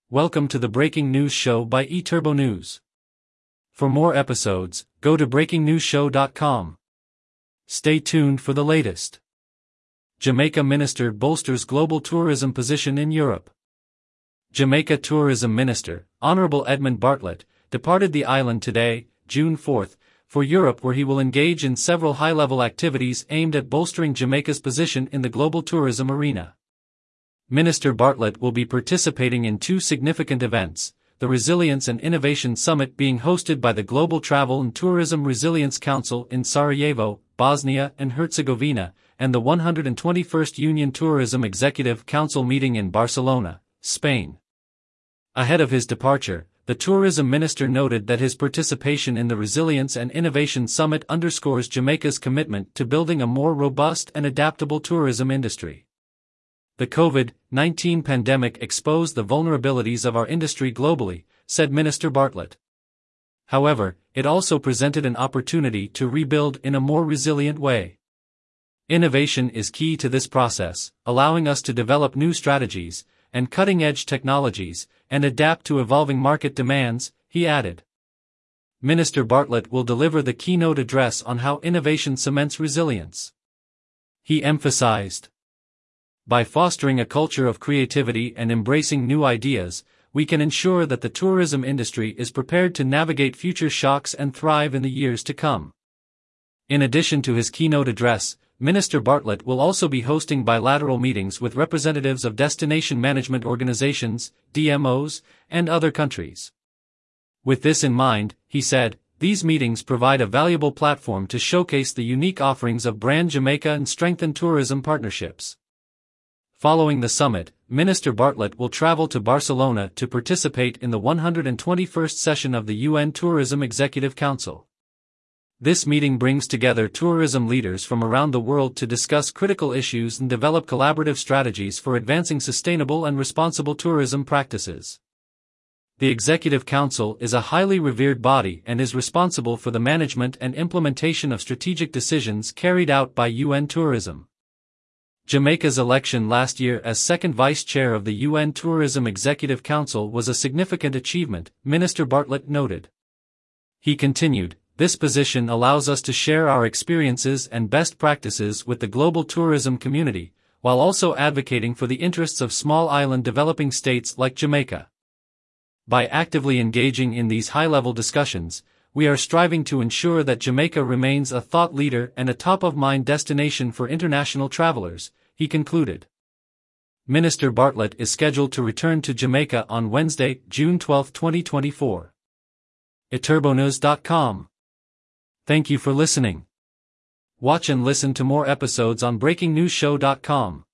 Welcome to the Breaking News Show by eTurbo News. For more episodes, go to breakingnewsshow.com. Stay tuned for the latest. Jamaica Minister bolsters global tourism position in Europe. Jamaica Tourism Minister, Honorable Edmund Bartlett, departed the island today, June 4th, for Europe, where he will engage in several high-level activities aimed at bolstering Jamaica's position in the global tourism arena. Minister Bartlett will be participating in two significant events, the Resilience and Innovation Summit being hosted by the Global Travel and Tourism Resilience Council in Sarajevo, Bosnia and Herzegovina, and the 121st Union Tourism Executive Council meeting in Barcelona, Spain. Ahead of his departure, the tourism minister noted that his participation in the Resilience and Innovation Summit underscores Jamaica's commitment to building a more robust and adaptable tourism industry. The COVID-19 pandemic exposed the vulnerabilities of our industry globally, said Minister Bartlett. However, it also presented an opportunity to rebuild in a more resilient way. Innovation is key to this process, allowing us to develop new strategies and cutting-edge technologies and adapt to evolving market demands, he added. Minister Bartlett will deliver the keynote address on how innovation cements resilience. He emphasized, by fostering a culture of creativity and embracing new ideas, we can ensure that the tourism industry is prepared to navigate future shocks and thrive in the years to come. In addition to his keynote address, Minister Bartlett will also be hosting bilateral meetings with representatives of destination management organizations, DMOs, and other countries. With this in mind, he said, these meetings provide a valuable platform to showcase the unique offerings of Brand Jamaica and strengthen tourism partnerships. Following the summit, Minister Bartlett will travel to Barcelona to participate in the 121st session of the UN Tourism Executive Council. This meeting brings together tourism leaders from around the world to discuss critical issues and develop collaborative strategies for advancing sustainable and responsible tourism practices. The Executive Council is a highly revered body and is responsible for the management and implementation of strategic decisions carried out by UN Tourism. Jamaica's election last year as second vice chair of the UN Tourism Executive Council was a significant achievement, Minister Bartlett noted. He continued, this position allows us to share our experiences and best practices with the global tourism community, while also advocating for the interests of small island developing states like Jamaica. By actively engaging in these high-level discussions, we are striving to ensure that Jamaica remains a thought leader and a top-of-mind destination for international travelers, he concluded. Minister Bartlett is scheduled to return to Jamaica on Wednesday, June 12, 2024. eTurboNews.com. Thank you for listening. Watch and listen to more episodes on breakingnewsshow.com.